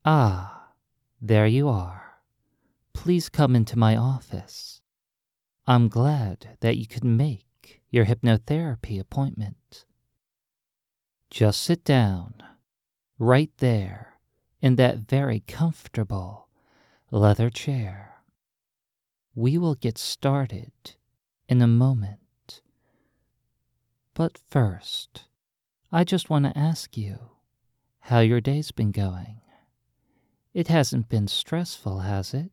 Ah, there you are. Please come into my office. I'm glad that you could make your hypnotherapy appointment. Just sit down, right there, in that very comfortable leather chair. We will get started in a moment. But first, I just want to ask you how your day's been going. It hasn't been stressful, has it?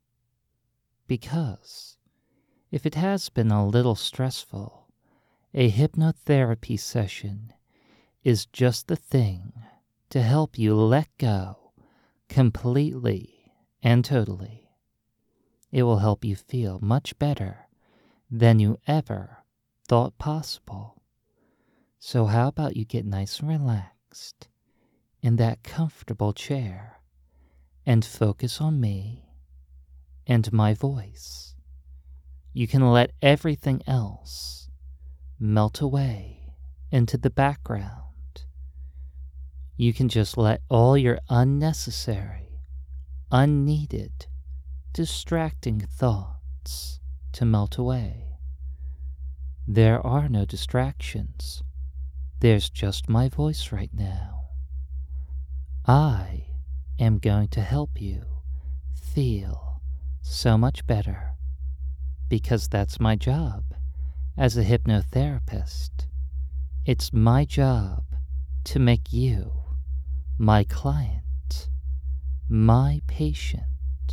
Because if it has been a little stressful, a hypnotherapy session is just the thing to help you let go completely and totally. It will help you feel much better than you ever thought possible. So how about you get nice and relaxed in that comfortable chair and focus on me and my voice. You can let everything else melt away into the background. You can just let all your unnecessary, unneeded, distracting thoughts to melt away. There are no distractions. There's just my voice right now. I am going to help you feel so much better because that's my job as a hypnotherapist. It's my job to make you, my client, my patient,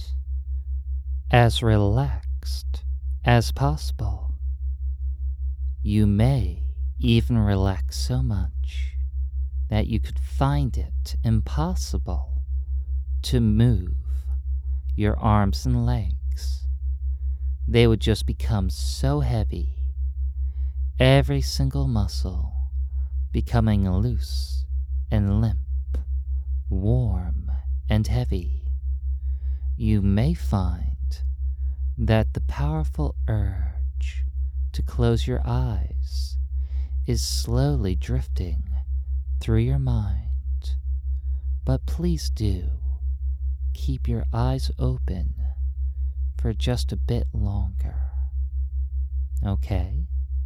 as relaxed as possible. You may even relax so much that you could find it impossible to move your arms and legs. They would just become so heavy, every single muscle becoming loose and limp, warm and heavy. You may find that the powerful urge to close your eyes is slowly drifting through your mind, but please do keep your eyes open for just a bit longer. Okay?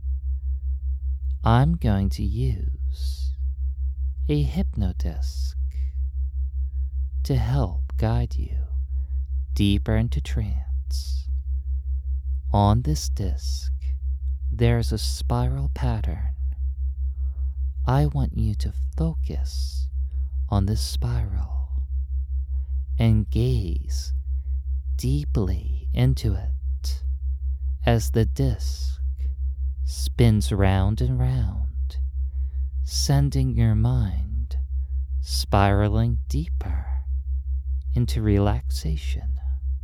I'm going to use a hypnodisc to help guide you deeper into trance. On this disc, there's a spiral pattern. I want you to focus on this spiral and gaze deeply into it as the disc spins round and round, sending your mind spiraling deeper into relaxation.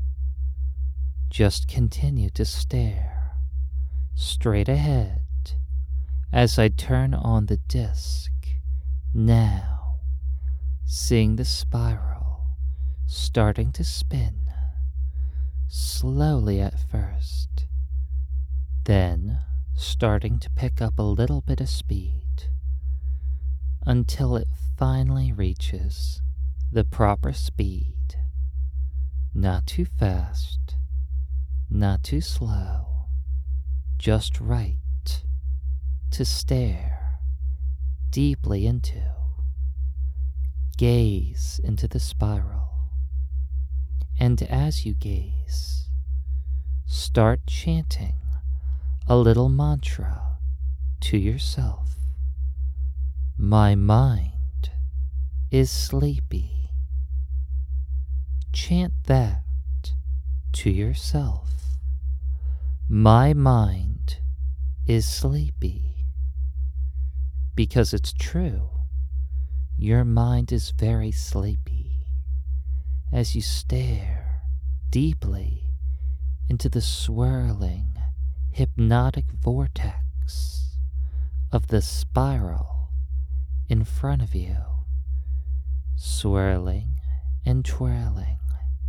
Just continue to stare straight ahead as I turn on the disc now, seeing the spiral starting to spin, slowly at first, then starting to pick up a little bit of speed until it finally reaches the proper speed. Not too fast, not too slow, just right to stare deeply into. Gaze into the spiral, and as you gaze, start chanting a little mantra to yourself. My mind is sleepy. Chant that to yourself. My mind is sleepy. Because it's true, your mind is very sleepy as you stare deeply into the swirling, hypnotic vortex of the spiral in front of you, swirling and twirling,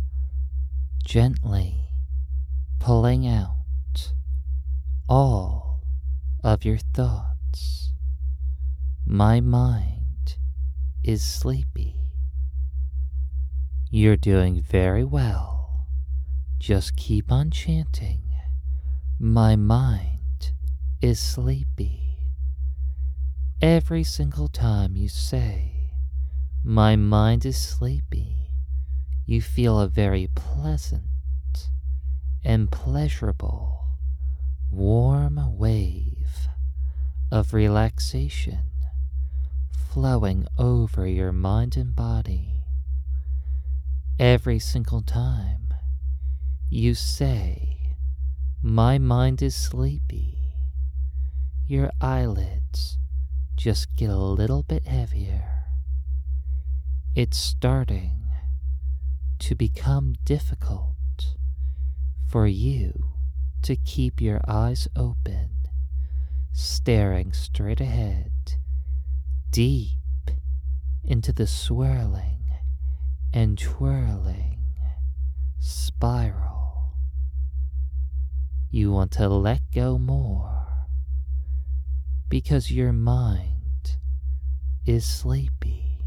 gently pulling out all of your thoughts. My mind is sleepy. You're doing very well. Just keep on chanting. My mind is sleepy. Every single time you say, my mind is sleepy, you feel a very pleasant and pleasurable, warm wave of relaxation flowing over your mind and body. Every single time you say, my mind is sleepy, your eyelids just get a little bit heavier. It's starting to become difficult for you to keep your eyes open, staring straight ahead, deep into the swirling and twirling spiral. You want to let go more because your mind is sleepy.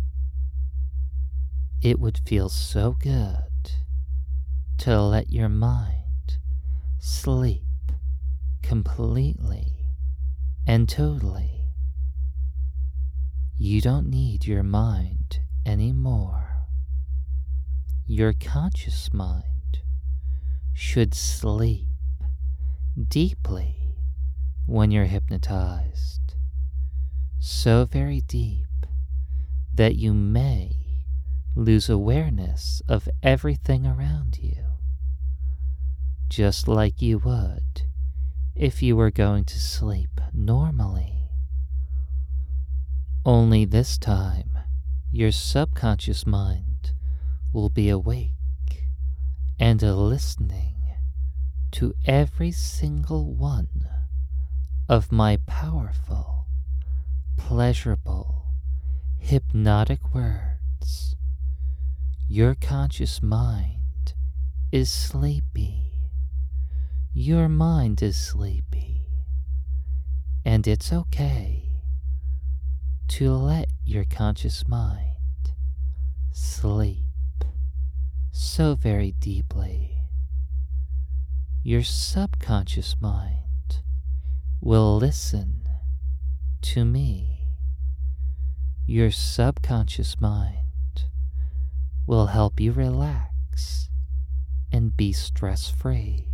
It would feel so good to let your mind sleep completely and totally. You don't need your mind anymore. Your conscious mind should sleep deeply when you're hypnotized, so very deep that you may lose awareness of everything around you, just like you would if you were going to sleep normally. Only this time, your subconscious mind will be awake and listening to every single one of my powerful, pleasurable, hypnotic words. Your conscious mind is sleepy. Your mind is sleepy. And it's okay to let your conscious mind sleep so very deeply. Your subconscious mind will listen to me. Your subconscious mind will help you relax and be stress-free.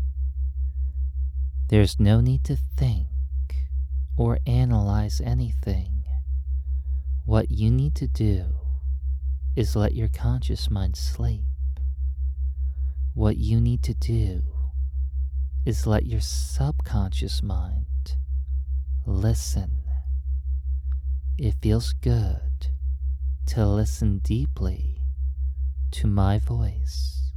There's no need to think or analyze anything. What you need to do is let your conscious mind sleep. What you need to do is let your subconscious mind listen. It feels good to listen deeply to my voice.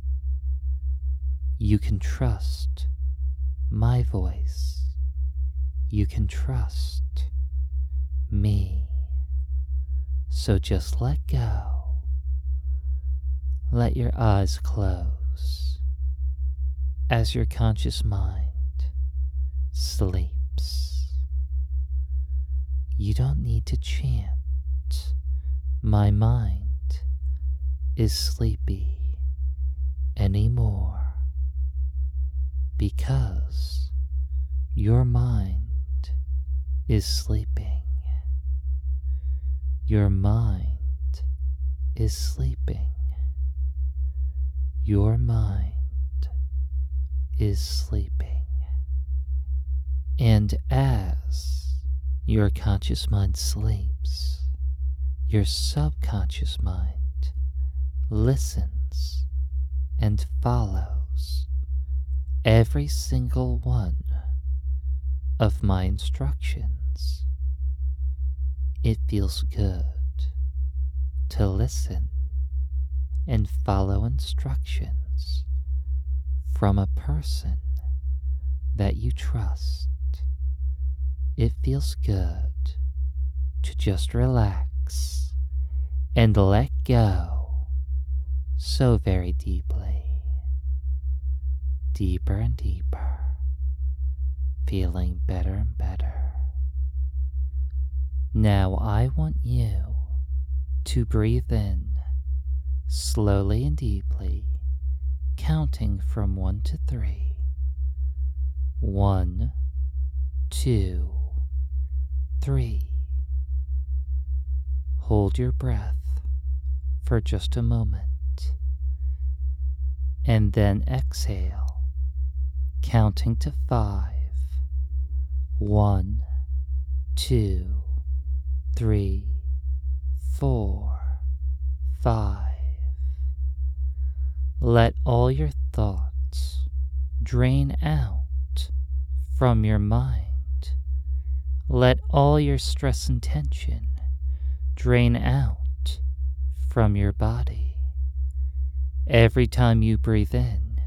You can trust my voice. You can trust me. So just let go. Let your eyes close as your conscious mind sleeps. You don't need to chant, my mind is sleepy anymore, because your mind is sleeping. Your mind is sleeping. Your mind is sleeping. And as your conscious mind sleeps, your subconscious mind listens and follows every single one of my instructions. It feels good to listen and follow instructions from a person that you trust. It feels good to just relax and let go so very deeply, deeper and deeper, feeling better and better. Now I want you to breathe in slowly and deeply, counting from 1 to 3. 1, 2, 3. Hold your breath for just a moment, and then exhale, counting to 5. 1, 2, 3, 4, 5. Let all your thoughts drain out from your mind. Let all your stress and tension drain out from your body. Every time you breathe in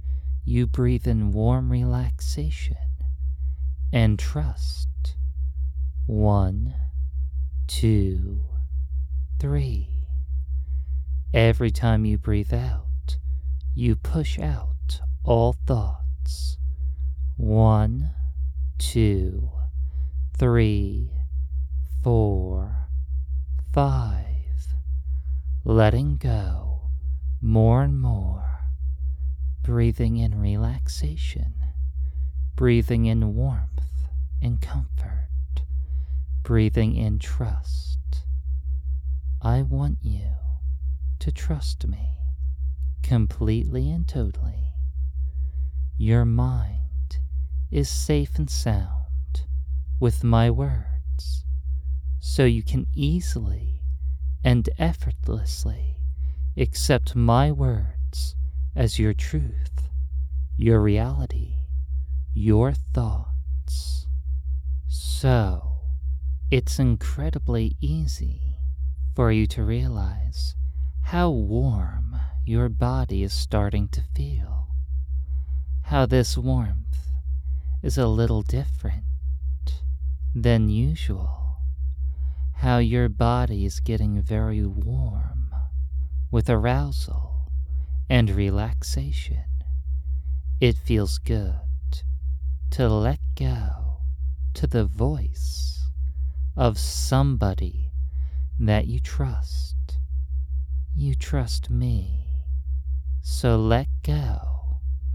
warm relaxation and trust. 1, 2, 3. Every time you breathe out, you push out all thoughts. 1, 2, 3, 4, 5. Letting go more and more. Breathing in relaxation. Breathing in warmth and comfort. Breathing in trust. I want you to trust me completely and totally. Your mind is safe and sound with my words, so you can easily and effortlessly accept my words as your truth, your reality, your thoughts. So, it's incredibly easy for you to realize how warm your body is starting to feel. How this warmth is a little different than usual. How your body is getting very warm with arousal and relaxation. It feels good to let go to the voice of somebody that you trust. You trust me, so let go.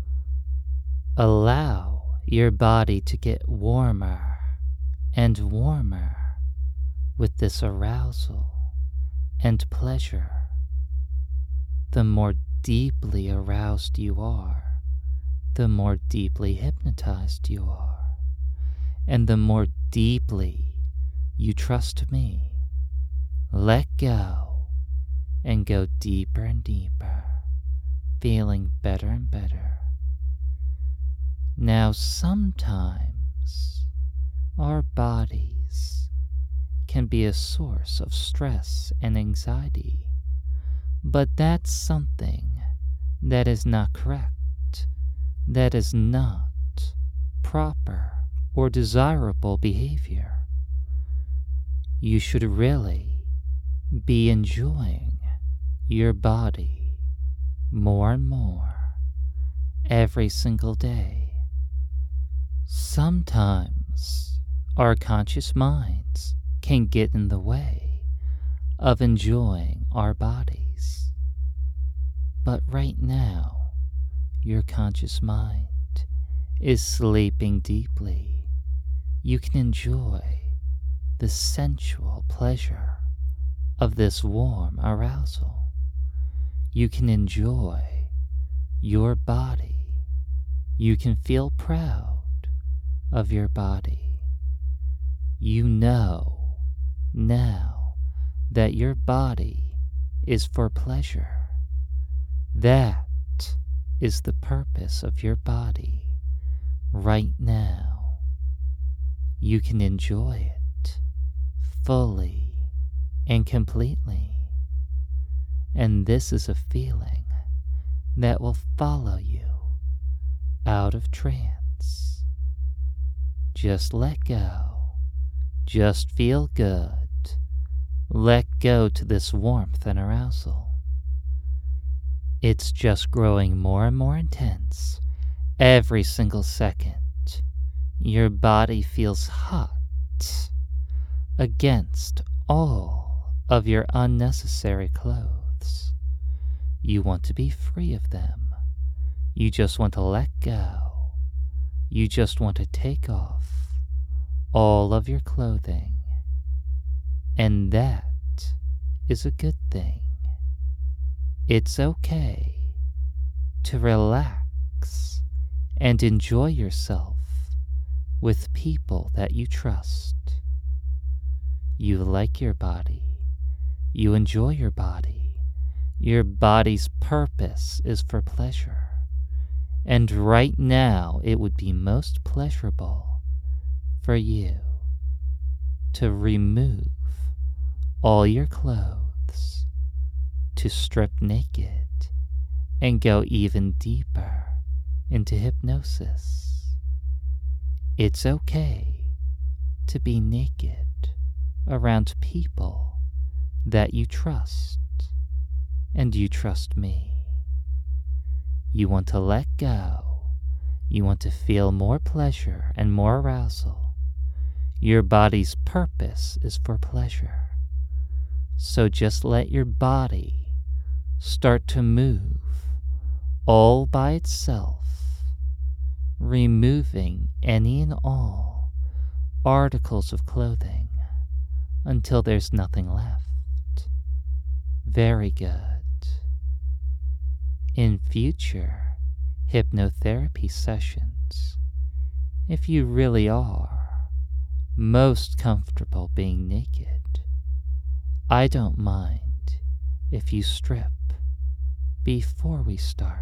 Allow your body to get warmer and warmer with this arousal and pleasure. The more deeply aroused you are, the more deeply hypnotized you are, and the more deeply you trust me. Let go and go deeper and deeper, feeling better and better. Now, sometimes our bodies can be a source of stress and anxiety, but that's something that is not correct, that is not proper or desirable behavior. You should really be enjoying your body more and more every single day. Sometimes our conscious minds can get in the way of enjoying our bodies. But right now, your conscious mind is sleeping deeply. You can enjoy the sensual pleasure of this warm arousal. You can enjoy your body. You can feel proud of your body. You know now that your body is for pleasure. That is the purpose of your body right now. You can enjoy it fully and completely. And this is a feeling that will follow you out of trance. Just let go. Just feel good. Let go to this warmth and arousal. It's just growing more and more intense every single second. Your body feels hot against all of your unnecessary clothes. You want to be free of them. You just want to let go. You just want to take off all of your clothing. And that is a good thing. It's okay to relax and enjoy yourself with people that you trust. You like your body. You enjoy your body. Your body's purpose is for pleasure. And right now it would be most pleasurable for you to remove all your clothes, to strip naked and go even deeper into hypnosis. It's okay to be naked around people that you trust, and you trust me. You want to let go. You want to feel more pleasure and more arousal. Your body's purpose is for pleasure. So just let your body start to move all by itself, removing any and all articles of clothing until there's nothing left. Very good. In future hypnotherapy sessions, if you really are most comfortable being naked, I don't mind if you strip before we start.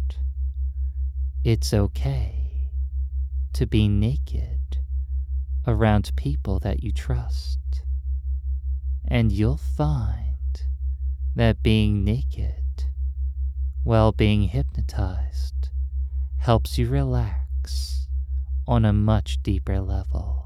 It's okay to be naked around people that you trust, and you'll find that being naked while being hypnotized helps you relax on a much deeper level.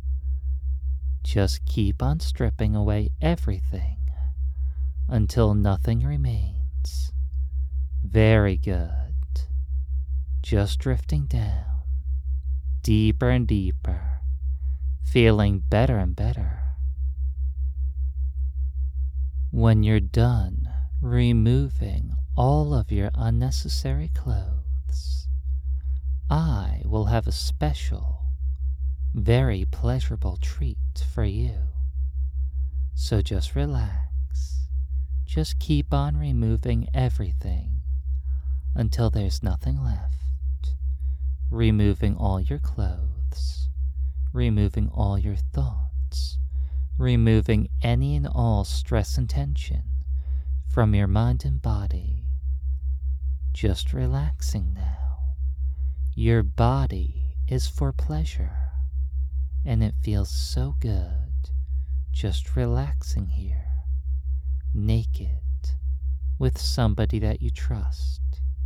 Just keep on stripping away everything until nothing remains. Very good. Just drifting down, deeper and deeper, feeling better and better. When you're done removing all of your unnecessary clothes, I will have a special, very pleasurable treat for you. So just relax. Just keep on removing everything until there's nothing left. Removing all your clothes, removing all your thoughts, removing any and all stress and tension from your mind and body. Just relaxing now. Your body is for pleasure, and it feels so good just relaxing here, naked, with somebody that you trust.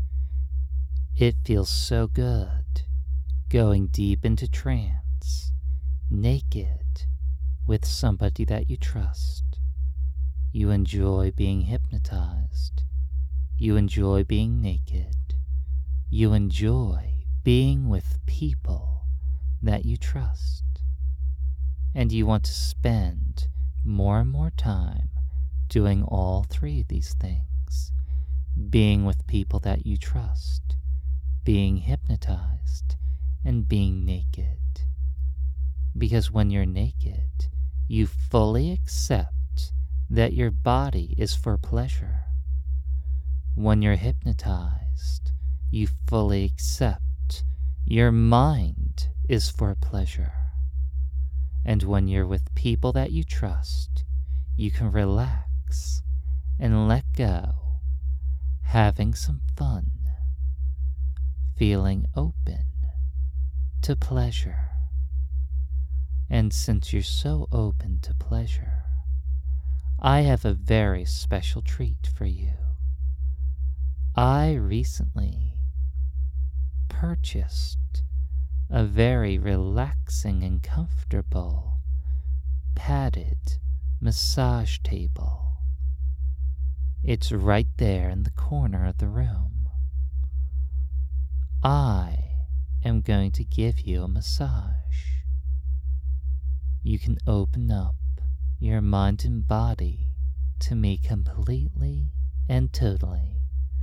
It feels so good going deep into trance, naked, with somebody that you trust. You enjoy being hypnotized. You enjoy being naked. You enjoy being with people that you trust. And you want to spend more and more time doing all three of these things. Being with people that you trust, being hypnotized, and being naked. Because when you're naked, you fully accept that your body is for pleasure. When you're hypnotized, you fully accept your mind is for pleasure. And when you're with people that you trust, you can relax and let go, having some fun, feeling open to pleasure. And since you're so open to pleasure, I have a very special treat for you. I recently purchased a very relaxing and comfortable padded massage table. It's right there in the corner of the room. I am going to give you a massage. You can open up your mind and body to me completely and totally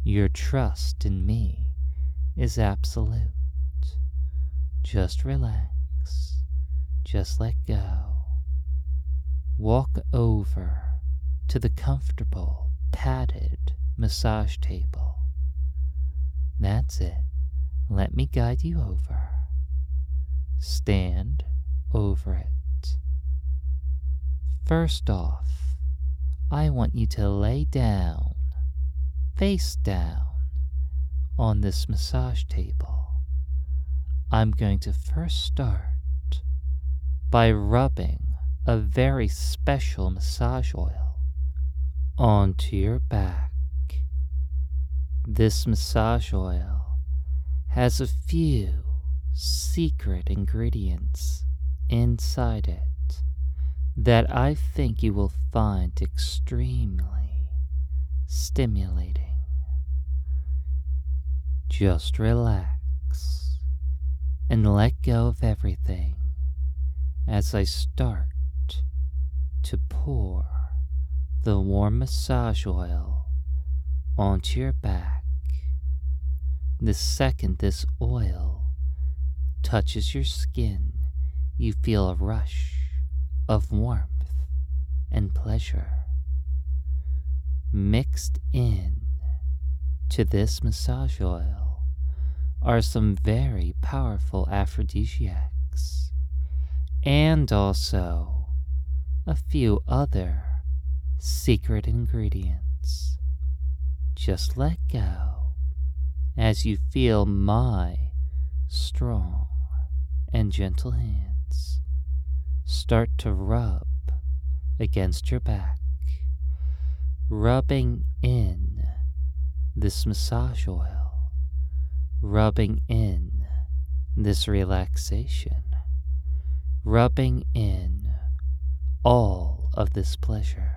Your trust in me is absolute. Just relax. Just let go. Walk over to the comfortable, padded massage table. That's it. Let me guide you over. Stand over it. First off, I want you to lay down, face down, on this massage table. I'm going to first start by rubbing a very special massage oil onto your back. This massage oil has a few secret ingredients inside it that I think you will find extremely stimulating. Just relax and let go of everything as I start to pour the warm massage oil onto your back. The second this oil touches your skin, you feel a rush of warmth and pleasure. Mixed in to this massage oil are some very powerful aphrodisiacs, and also a few other secret ingredients. Just let go as you feel my strong and gentle hands start to rub against your back, rubbing in this massage oil, rubbing in this relaxation, rubbing in all of this pleasure.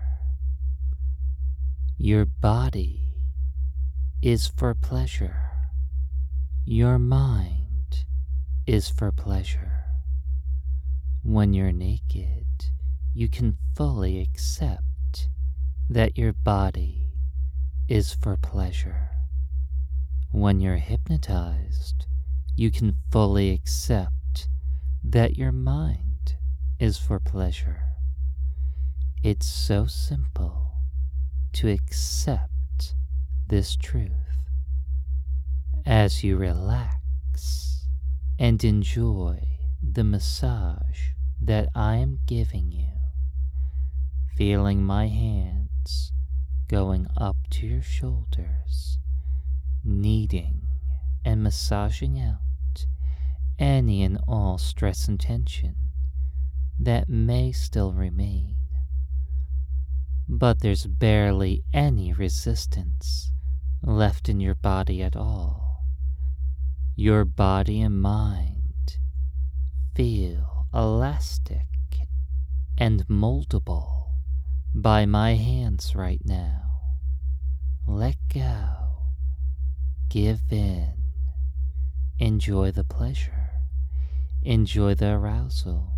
Your body is for pleasure. Your mind is for pleasure. When you're naked, you can fully accept that your body is for pleasure. When you're hypnotized, you can fully accept that your mind is for pleasure. It's so simple to accept this truth. As you relax and enjoy the massage that I am giving you, feeling my hands going up to your shoulders, kneading and massaging out any and all stress and tension that may still remain. But there's barely any resistance left in your body at all. Your body and mind feel elastic and moldable by my hands right now. Let go. Give in. Enjoy the pleasure. Enjoy the arousal.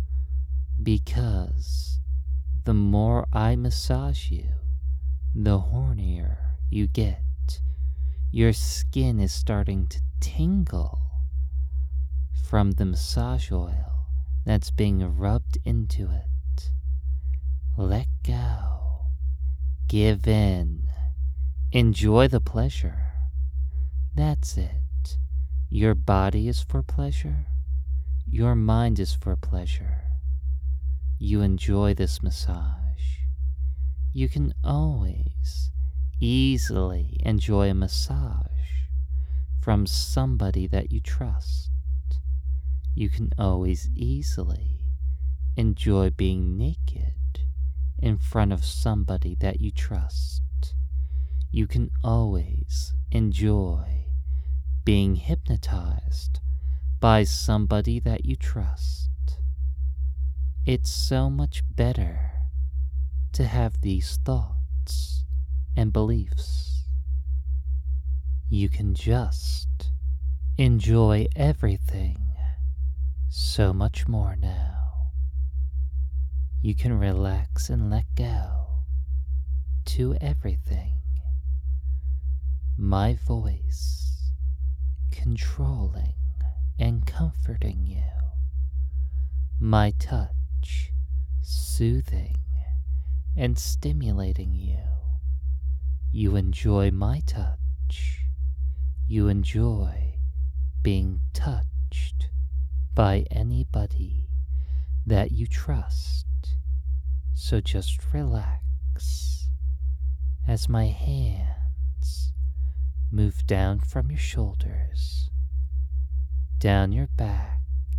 Because the more I massage you, the hornier you get. Your skin is starting to tingle from the massage oil that's being rubbed into it. Let go. Give in. Enjoy the pleasure. That's it. Your body is for pleasure. Your mind is for pleasure. You enjoy this massage. You can always easily enjoy a massage from somebody that you trust. You can always easily enjoy being naked in front of somebody that you trust. You can always enjoy being hypnotized by somebody that you trust. It's so much better to have these thoughts and beliefs. You can just enjoy everything so much more now. You can relax and let go to everything. my voice controlling and comforting you, my touch soothing and stimulating you. You enjoy my touch. You enjoy being touched by anybody that you trust. So just relax as my hands move down from your shoulders, down your back,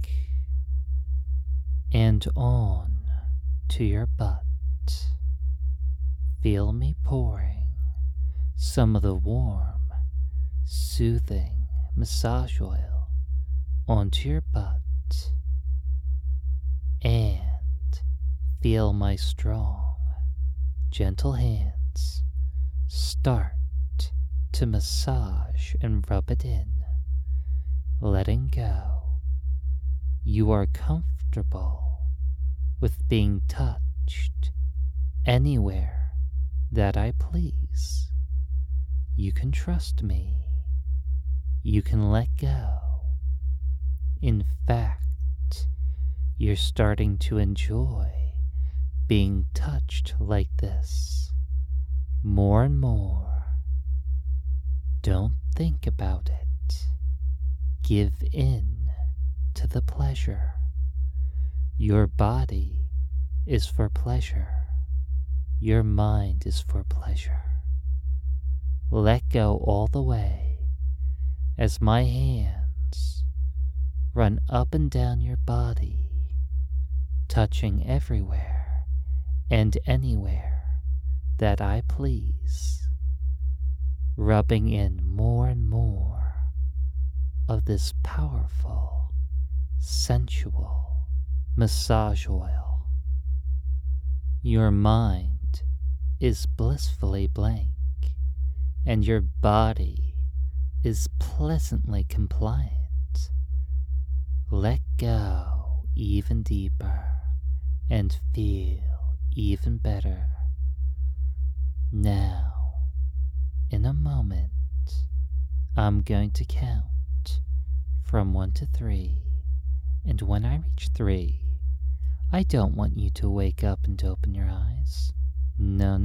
and on to your butt. Feel me pouring some of the warm, soothing massage oil onto your butt, and feel my strong, gentle hands start to massage and rub it in, letting go. You are comfortable with being touched anywhere that I please. You can trust me. You can let go. In fact, you're starting to enjoy being touched like this more and more. Don't think about it. Give in to the pleasure. Your body is for pleasure. Your mind is for pleasure. Let go all the way as my hands run up and down your body, touching everywhere and anywhere that I please, rubbing in more and more of this powerful, sensual massage oil. Your mind is blissfully blank, and your body is pleasantly compliant. Let go even deeper and feel even better. Now, in a moment, I'm going to count from 1 to 3, and when I reach 3, I don't want you to wake up and open your eyes. No.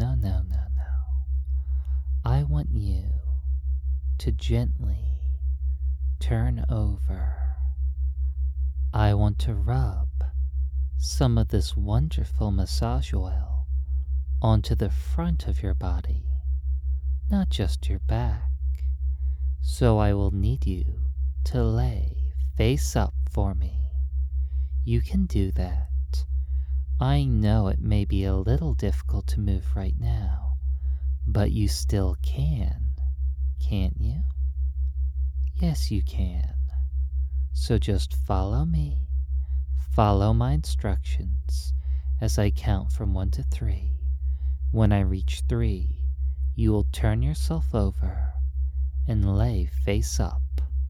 I want you to gently turn over. I want to rub some of this wonderful massage oil onto the front of your body, not just your back. So I will need you to lay face up for me. You can do that. I know it may be a little difficult to move right now, but you still can, can't you? Yes, you can. So just follow me. Follow my instructions as I count from 1 to 3. When I reach 3, you will turn yourself over and lay face up.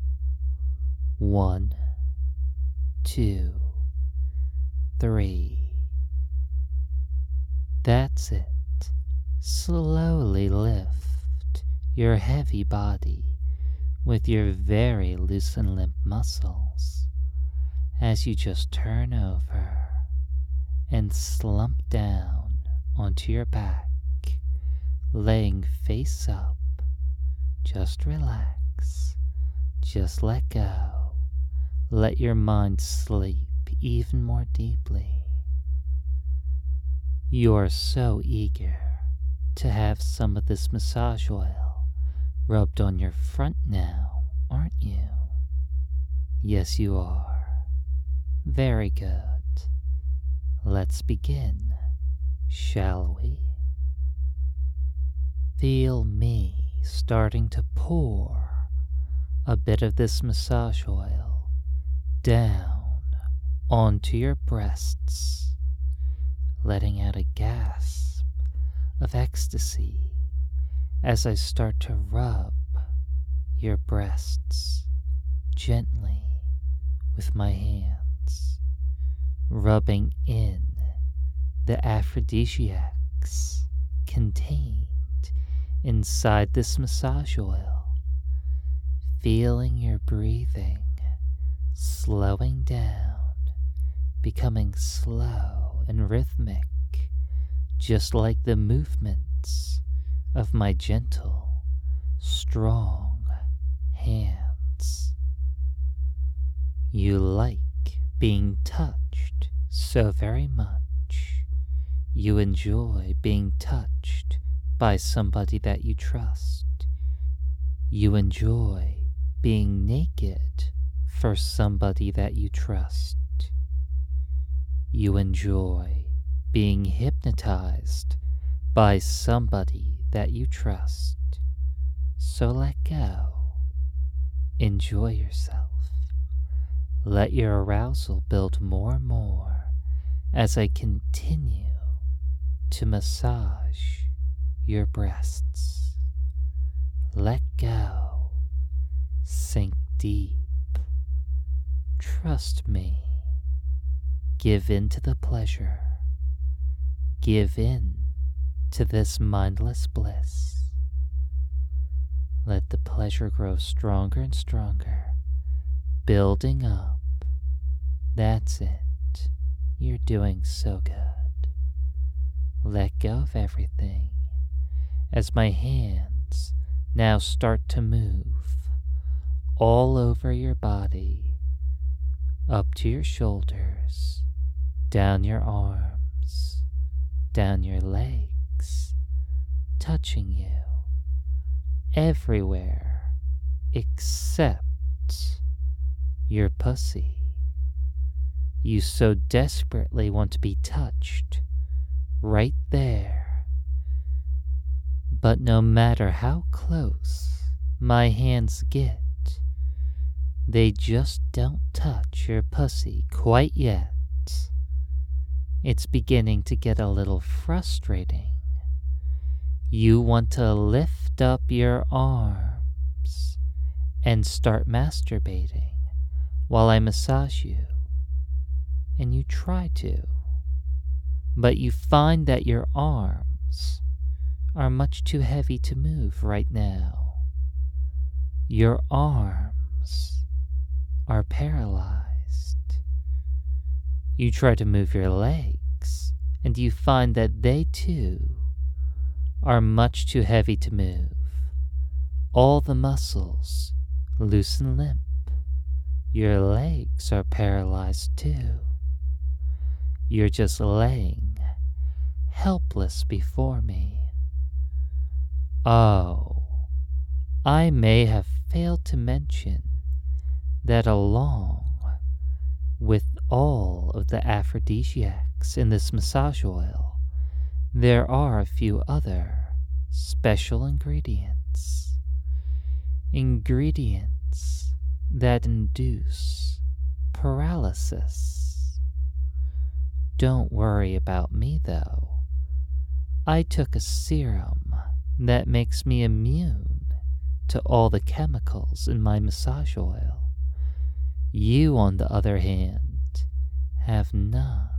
1, 2, 3. That's it. Slowly lift your heavy body with your very loose and limp muscles as you just turn over and slump down onto your back, laying face up. Just relax. Just let go. Let your mind sleep even more deeply. You're so eager to have some of this massage oil rubbed on your front now, aren't you? Yes, you are. Very good. Let's begin, shall we? Feel me starting to pour a bit of this massage oil down onto your breasts, letting out a gasp of ecstasy as I start to rub your breasts gently with my hands, rubbing in the aphrodisiacs contained inside this massage oil feeling your breathing slowing down, becoming slow and rhythmic, just like the movements of my gentle, strong hands. You like being touched so very much. You enjoy being touched by somebody that you trust. You enjoy being naked for somebody that you trust. You enjoy being hypnotized by somebody that you trust. So let go. Enjoy yourself. Let your arousal build more and more as I continue to massage your breasts. Let go. Sink deep. Trust me. Give in to the pleasure. Give in to this mindless bliss. Let the pleasure grow stronger and stronger, building up. That's it. You're doing so good. Let go of everything as my hands now start to move all over your body, up to your shoulders, down your arms, down your legs, touching you everywhere except your pussy. You so desperately want to be touched right there. But no matter how close my hands get, they just don't touch your pussy quite yet. It's beginning to get a little frustrating. You want to lift up your arms and start masturbating while I massage you. And you try to, but you find that your arms are much too heavy to move right now. Your arms are paralyzed. You try to move your legs, and you find that they too are much too heavy to move. All the muscles loose and limp. Your legs are paralyzed too. You're just laying helpless before me. Oh, I may have failed to mention that along with all of the aphrodisiacs in this massage oil, there are a few other special ingredients. Ingredients that induce paralysis. Don't worry about me though. I took a serum that makes me immune to all the chemicals in my massage oil. You, on the other hand, have not.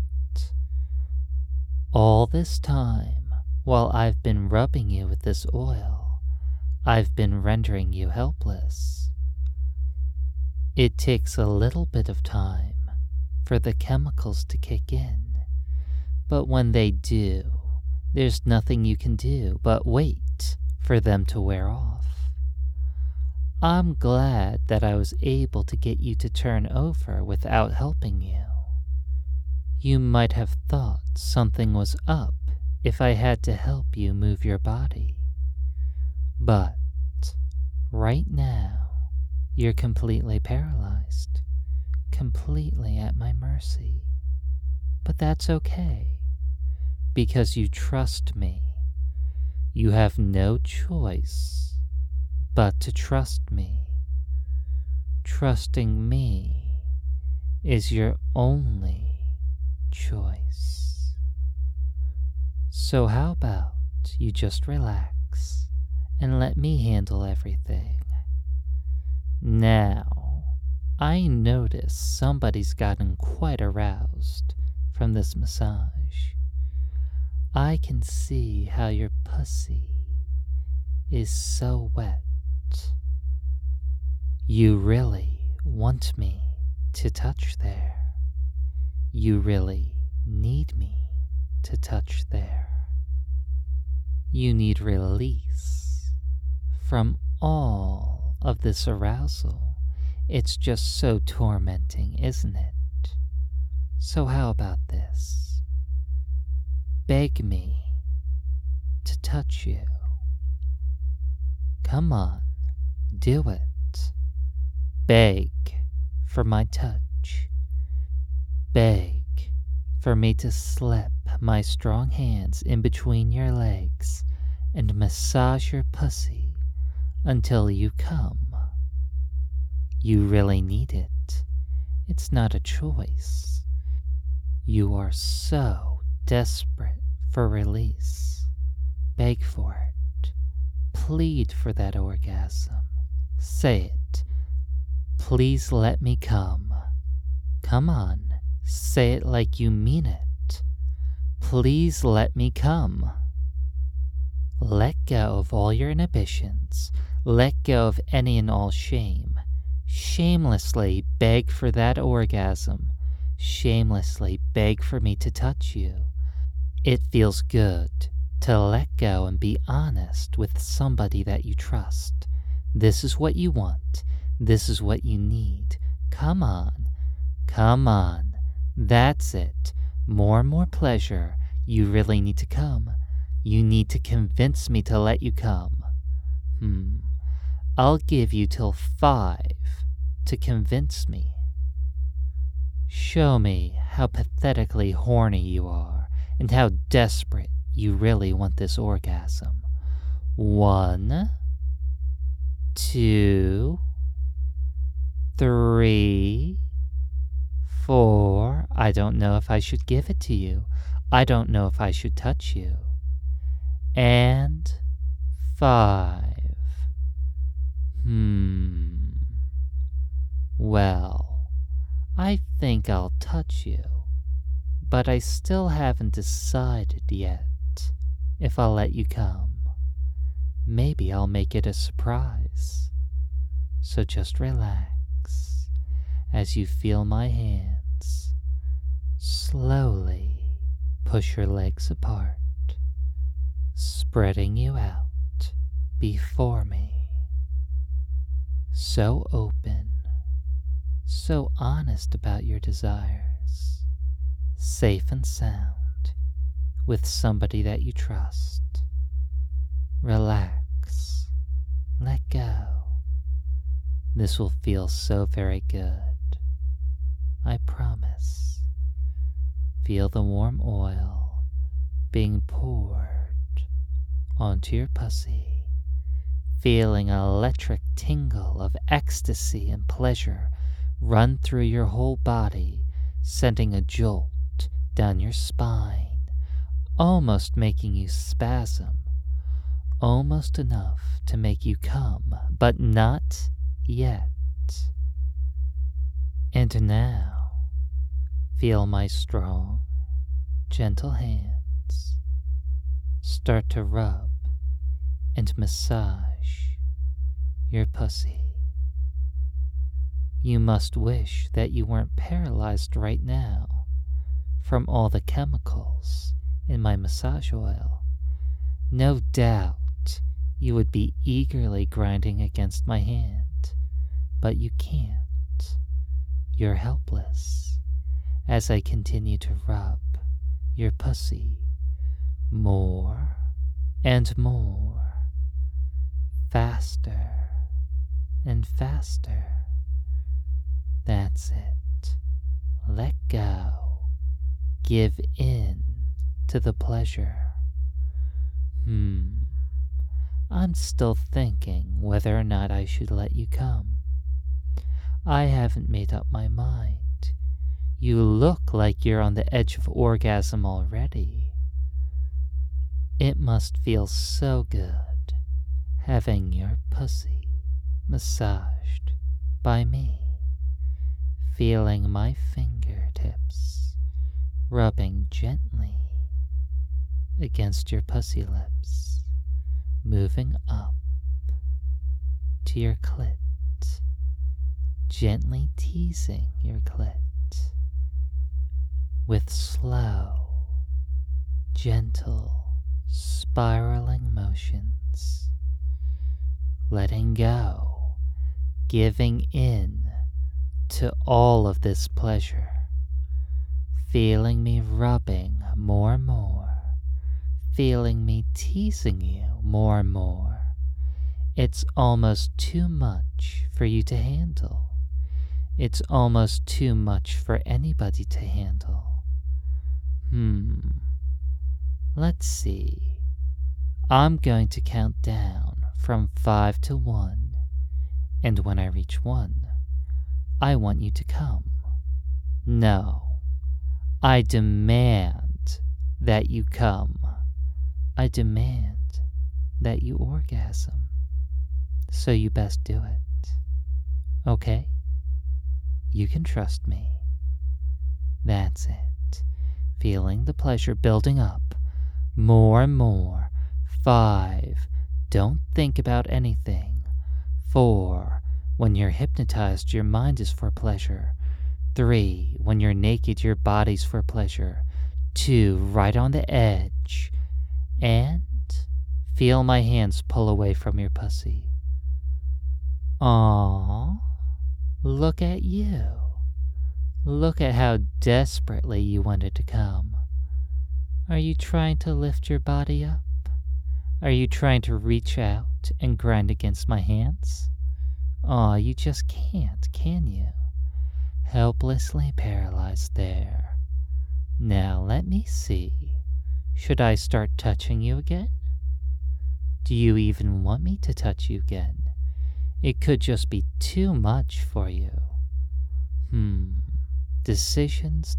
All this time, while I've been rubbing you with this oil, I've been rendering you helpless. It takes a little bit of time for the chemicals to kick in, but when they do, there's nothing you can do but wait for them to wear off. I'm glad that I was able to get you to turn over without helping you. You might have thought something was up if I had to help you move your body. But right now, you're completely paralyzed, completely at my mercy. But that's okay, because you trust me. You have no choice but to trust me. Trusting me is your only choice. So how about you just relax and let me handle everything? Now, I notice somebody's gotten quite aroused from this massage. I can see how your pussy is so wet. You really want me to touch there. You really need me to touch there. You need release from all of this arousal. It's just so tormenting, isn't it? So how about this? Beg me to touch you. Come on, do it. Beg for my touch. Beg for me to slip my strong hands in between your legs and massage your pussy until you come. You really need it. It's not a choice. You are so desperate for release. Beg for it. Plead for that orgasm. Say it. Please let me come. Come on, say it like you mean it. Please let me come. Let go of all your inhibitions. Let go of any and all shame. Shamelessly beg for that orgasm. Shamelessly beg for me to touch you. It feels good to let go and be honest with somebody that you trust. This is what you want. This is what you need. Come on. Come on. That's it. More and more pleasure. You really need to come. You need to convince me to let you come. I'll give you till 5 to convince me. Show me how pathetically horny you are and how desperate you really want this orgasm. 1, 2, 3, 4. I don't know if I should give it to you. I don't know if I should touch you. And 5. Well, I think I'll touch you, but I still haven't decided yet if I'll let you come. Maybe I'll make it a surprise. So just relax as you feel my hands slowly push your legs apart, spreading you out before me. So open, so honest about your desires, safe and sound, with somebody that you trust. Relax, let go. This will feel so very good. I promise. Feel the warm oil being poured onto your pussy, feeling an electric tingle of ecstasy and pleasure run through your whole body, sending a jolt down your spine, almost making you spasm, almost enough to make you come, but not yet. And now, feel my strong, gentle hands start to rub and massage your pussy. You must wish that you weren't paralyzed right now from all the chemicals in my massage oil. No doubt you would be eagerly grinding against my hand, but you can't. You're helpless as I continue to rub your pussy more and more, faster and faster. That's it. Let go. Give in to the pleasure. I'm still thinking whether or not I should let you come. I haven't made up my mind. You look like you're on the edge of orgasm already. It must feel so good having your pussy massaged by me, feeling my fingertips rubbing gently against your pussy lips, moving up to your clit, gently teasing your clit with slow, gentle, spiraling motions, letting go, giving in to all of this pleasure, feeling me rubbing more and more, feeling me teasing you more and more. It's almost too much for you to handle. It's almost too much for anybody to handle. Let's see. I'm going to count down from 5 to 1, and when I reach 1, I want you to come. No, I demand that you come. I demand that you orgasm. So you best do it. Okay? You can trust me. That's it. Feeling the pleasure building up. More and more. 5. Don't think about anything. 4. When you're hypnotized, your mind is for pleasure. 3. When you're naked, your body's for pleasure. 2. Right on the edge. And feel my hands pull away from your pussy. Aww, look at you. Look at how desperately you wanted to come. Are you trying to lift your body up? Are you trying to reach out and grind against my hands? Aw, you just can't, can you? Helplessly paralyzed there. Now let me see. Should I start touching you again? Do you even want me to touch you again? It could just be too much for you. Decisions.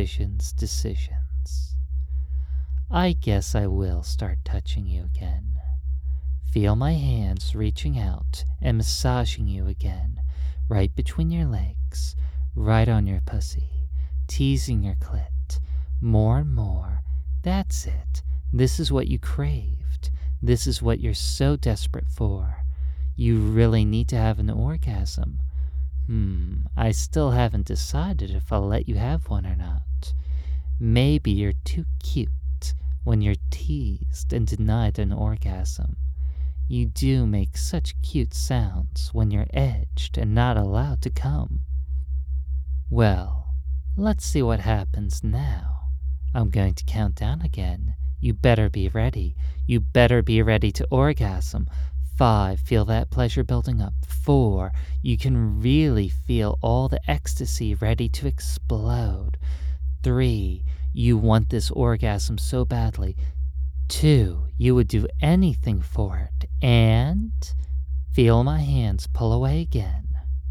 I guess I will start touching you again. Feel my hands reaching out and massaging you again, right between your legs, right on your pussy, teasing your clit, more and more. That's it. This is what you craved. This is what you're so desperate for. You really need to have an orgasm. I still haven't decided if I'll let you have one or not. Maybe you're too cute when you're teased and denied an orgasm. You do make such cute sounds when you're edged and not allowed to come. Well, let's see what happens now. I'm going to count down again. You better be ready. You better be ready to orgasm. 5, feel that pleasure building up. 4, you can really feel all the ecstasy ready to explode. 3, you want this orgasm so badly. 2, you would do anything for it. And feel my hands pull away again.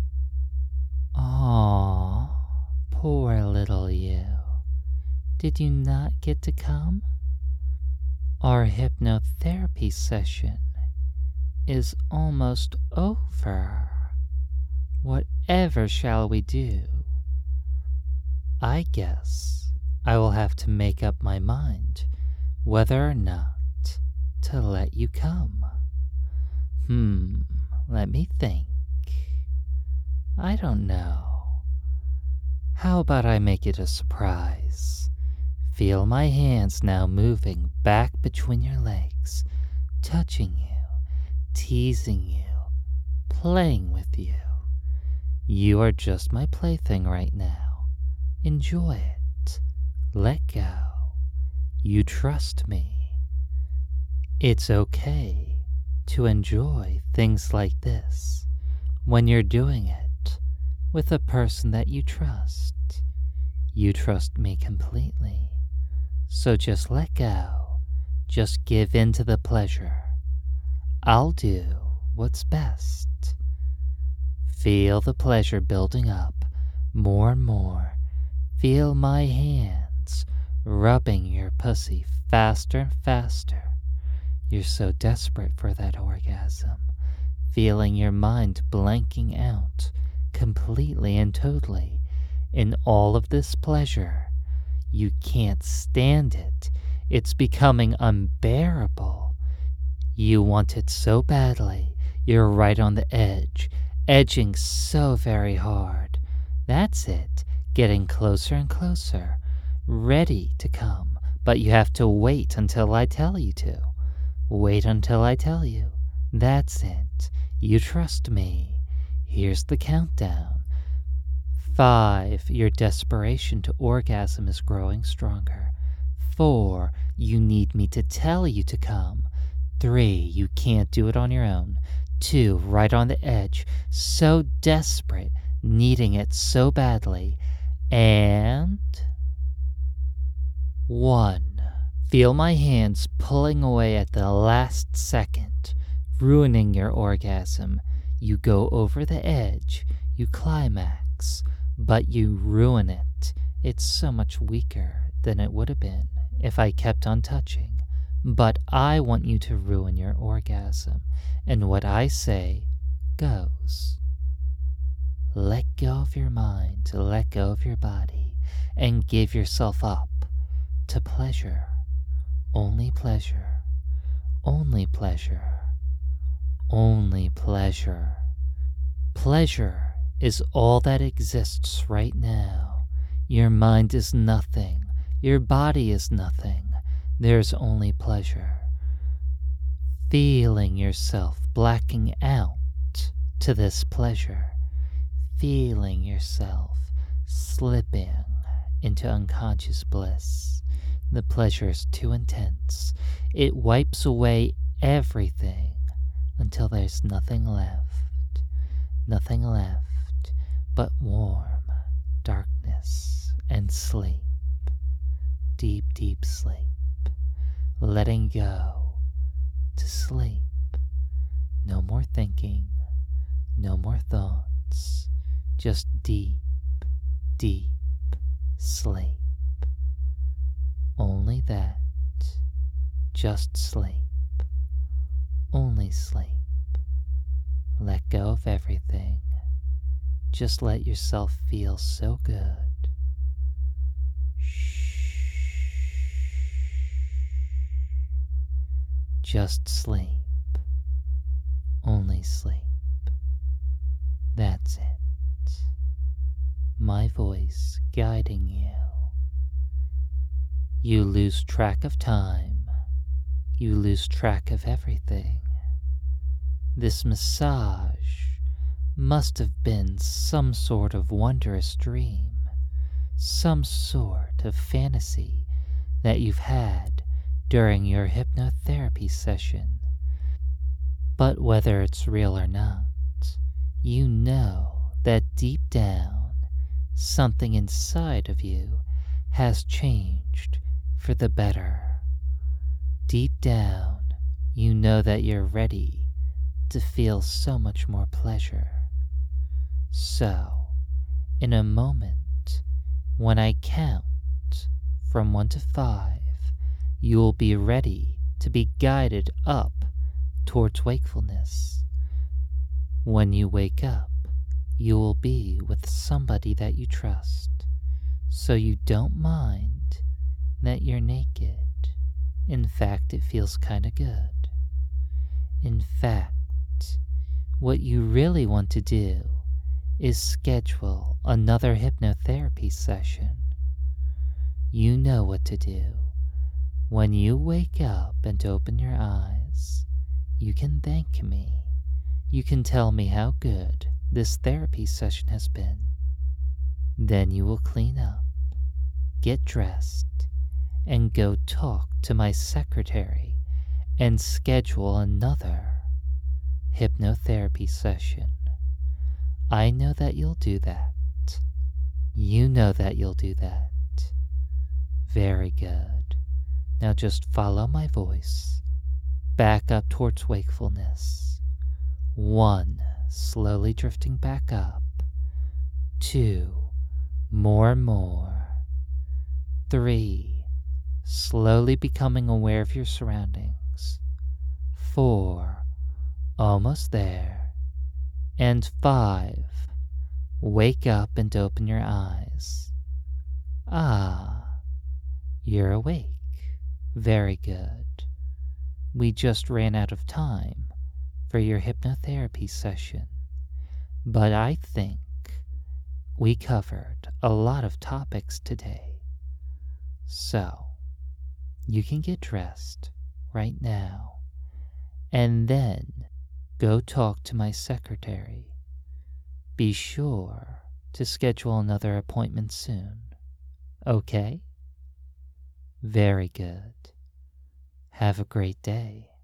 Aww, poor little you. Did you not get to come? Our hypnotherapy session is almost over. Whatever shall we do? I guess I will have to make up my mind whether or not to let you come. Let me think. I don't know. How about I make it a surprise? Feel my hands now moving back between your legs, touching you, teasing you, playing with you. You are just my plaything right now. Enjoy it. Let go. You trust me. It's okay to enjoy things like this when you're doing it with a person that you trust. You trust me completely. So just let go. Just give in to the pleasure. I'll do what's best. Feel the pleasure building up more and more. Feel my hands rubbing your pussy faster and faster. You're so desperate for that orgasm. Feeling your mind blanking out completely and totally in all of this pleasure. You can't stand it. It's becoming unbearable. You want it so badly. You're right on the edge. edging so very hard. That's it, getting closer and closer, ready to come, but you have to wait until I tell you to. Wait until I tell you. That's it. You trust me. Here's the countdown. 5, your desperation to orgasm is growing stronger. 4, you need me to tell you to come. 3, you can't do it on your own. 2, right on the edge, so desperate, needing it so badly. And 1, feel my hands pulling away at the last second, ruining your orgasm. You go over the edge, you climax, but you ruin it. It's so much weaker than it would have been if I kept on touching. But I want you to ruin your orgasm, and what I say goes. Let go of your mind, let go of your body, and give yourself up to pleasure. Only pleasure. Only pleasure. Only pleasure. Pleasure is all that exists right now. Your mind is nothing. Your body is nothing. There's only pleasure. Feeling yourself blacking out to this pleasure. Feeling yourself slipping into unconscious bliss. The pleasure is too intense. It wipes away everything until there's nothing left. Nothing left but warm darkness and sleep. Deep, deep sleep. Letting go to sleep. No more thinking. No more thoughts. Just deep, deep sleep. Only that. Just sleep. Only sleep. Let go of everything. Just let yourself feel so good. Just sleep. Only sleep. That's it. My voice guiding you. You lose track of time. You lose track of everything. This massage must have been some sort of wondrous dream, some sort of fantasy that you've had during your hypnotherapy session. But whether it's real or not, you know that deep down, something inside of you has changed for the better. Deep down, you know that you're ready to feel so much more pleasure. So, in a moment, when I count from 1 to 5, you will be ready to be guided up towards wakefulness. When you wake up, you will be with somebody that you trust, so you don't mind that you're naked. In fact, it feels kinda good. In fact, what you really want to do is schedule another hypnotherapy session. You know what to do. When you wake up and open your eyes, you can thank me. You can tell me how good this therapy session has been. Then you will clean up, get dressed, and go talk to my secretary and schedule another hypnotherapy session. I know that you'll do that. You know that you'll do that. Very good. Now just follow my voice. Back up towards wakefulness. 1, slowly drifting back up. 2, more and more. 3, slowly becoming aware of your surroundings. 4, almost there. And 5, wake up and open your eyes. Ah, you're awake. Very good. We just ran out of time for your hypnotherapy session. but I think we covered a lot of topics today. So, you can get dressed right now and then go talk to my secretary. Be sure to schedule another appointment soon, okay? Very good. Have a great day.